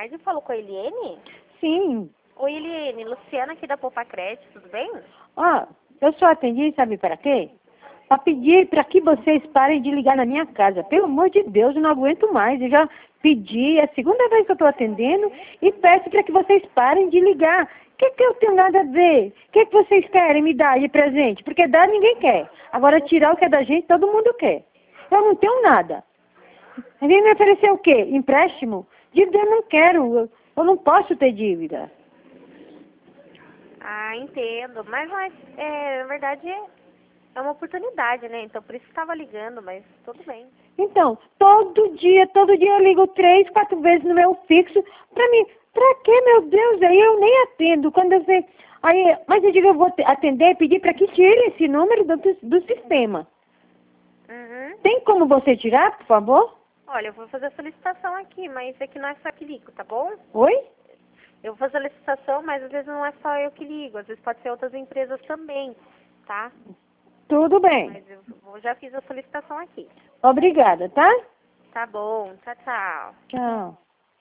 tarde, falo com a Eliene? Sim. Oi, Eliene, Luciana aqui da Poupa Crédito, tudo bem? Eu só atendi, sabe para quê? Para pedir para que vocês parem de ligar na minha casa. Pelo amor de Deus, eu não aguento mais. Eu já pedi, é a segunda vez que eu estou atendendo e peço para que vocês parem de ligar. O que eu tenho nada a ver? O que vocês querem me dar de presente? Porque dar ninguém quer. Agora tirar o que é da gente, todo mundo quer. Eu não tenho nada. Vem me oferecer o quê? Empréstimo? Dívida eu não quero. Eu não posso ter dívida. Ah, entendo. Mas na verdade, é uma oportunidade, né? Então, por isso que estava ligando, mas tudo bem. Então, todo dia eu ligo 3, 4 vezes no meu fixo pra quê, meu Deus? Aí eu nem atendo. Quando eu sei, mas eu digo, eu vou atender e pedir para que tire esse número do sistema. Uhum. Tem como você tirar, por favor? Olha, eu vou fazer a solicitação aqui, mas é que não é só que ligo, tá bom? Oi? Eu vou fazer a licitação, mas às vezes não é só eu que ligo, às vezes pode ser outras empresas também, tá? Tudo bem. Mas eu já fiz a solicitação aqui. Obrigada, tá? Tá bom, tchau, tchau. Tchau.